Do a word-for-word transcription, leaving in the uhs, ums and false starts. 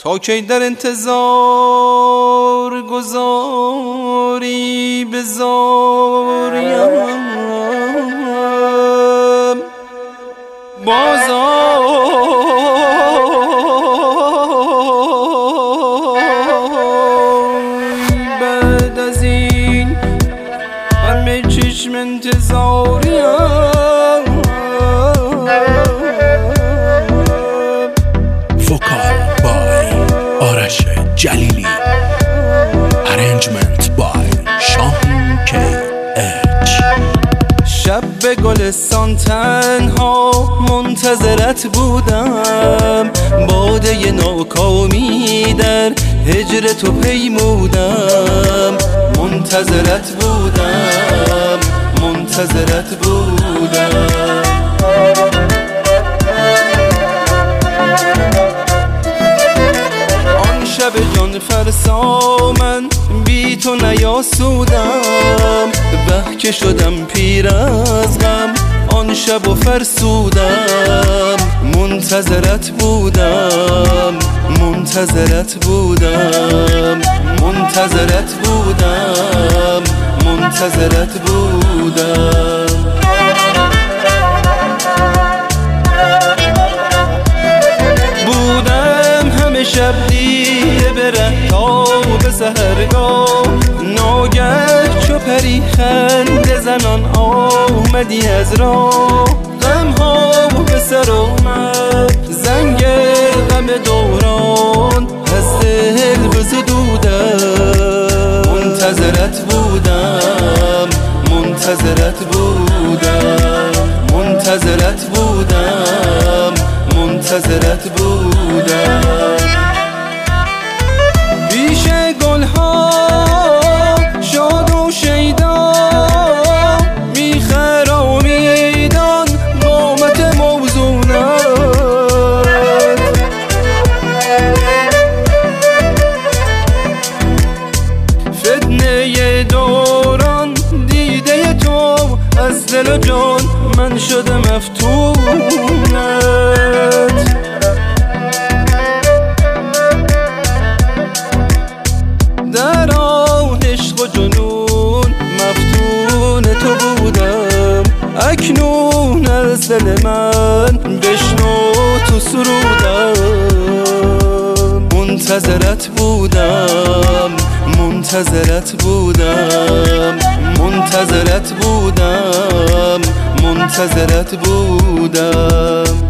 تا کی در انتظار گذاری بزاریم بعد از این همه چشم انتظاریم. وکال بای آرش جلیلی، ارنجمنت بای شاهین کی اچ. شب به گلستان تنها منتظرت بودم، باده ناکامی در هجر تو پیمودم. منتظرت بودم منتظرت بودم. آن شب جان فرسا من بی تو نیاسودم، به که شدم پیر از غم آن شب و فرسودم. منتظرت بودم منتظرت بودم منتظرت بودم منتظرت بودم. بودم همه شب دیره بره تا به سحرگاه، ناگه چو پری خنده زنان آمدی از راه. غم ها به سر آمد زنگ غم دوران، از دل بزدودم. منتظرت بودم منتظرت بودم منتظرت بودم منتظرت بودم. پیش گلها شاد و شیدا میخرامیدان قامت موزونت. فتنه دوران دیده تو از دل و جان من شده مفتونت. در آن عشق و جنون مفتون تو بودم، اکنون از دل من بشنو تو سرودم. منتظرت بودم منتظرت بودم منتظرت بودم منتظرت بودم.